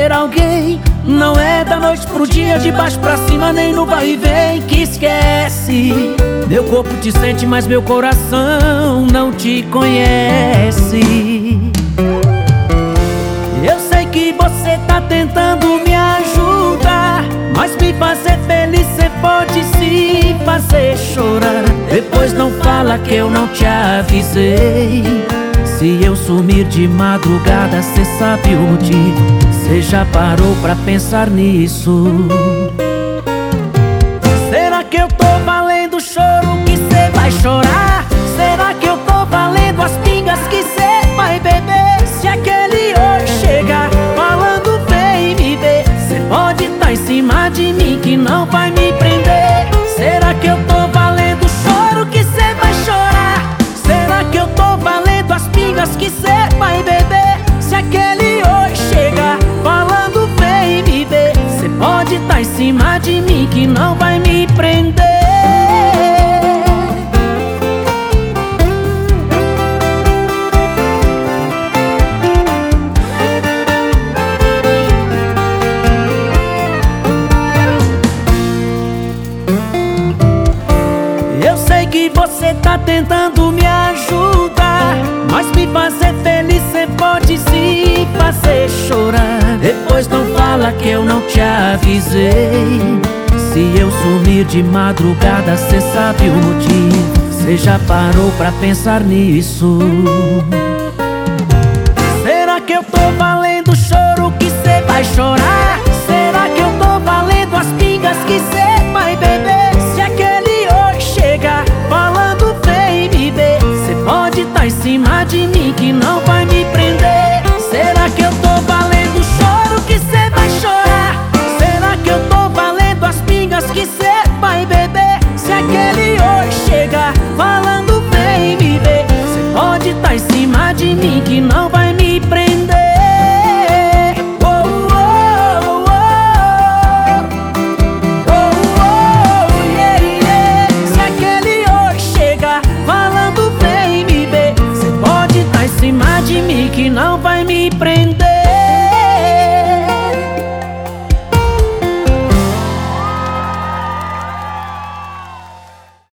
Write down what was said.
ter alguém não é da noite pro dia, de baixo pra cima, nem no vai e vem que esquece. Meu corpo te sente, mas meu coração não te conhece. Eu sei que você tá tentando me ajudar, mas me fazer feliz cê pode se fazer chorar. Depois não fala que eu não te avisei. Se eu sumir de madrugada, cê sabe o motivo. Cê já parou pra pensar nisso? Será que eu tô valendo o choro que cê vai chorar? Será que eu tô valendo as pingas que cê vai beber? Se aquele hoje chegar falando vem me ver, cê pode tá em cima de mim que não vai me prender. Será que eu tô valendo o choro que cê vai chorar? Será que eu tô valendo as pingas que cê vai beber? Se aquele hoje chegar falando vem me ver, cê pode tá em cima de mim que não vai me prender. Eu sei que você tá tentando me ajudar, mas me fazer feliz cê pode se fazer chorar. Depois não fala que eu não te avisei. Se eu sumir de madrugada, cê sabe o motivo. Cê já parou pra pensar nisso? Será que eu tô valendo o choro que cê vai chorar? Será que eu tô valendo as pingas que cê vai beber? Se aquele hoje chegar falando vem me ver, cê pode tá em cima de mim que não vai me prender. Será que eu tô valendo o choro que cê vai chorar? Será que eu tô valendo as pingas que cê vai beber? Se aquele hoje chegar falando vem me ver, cê pode tá em cima de mim que não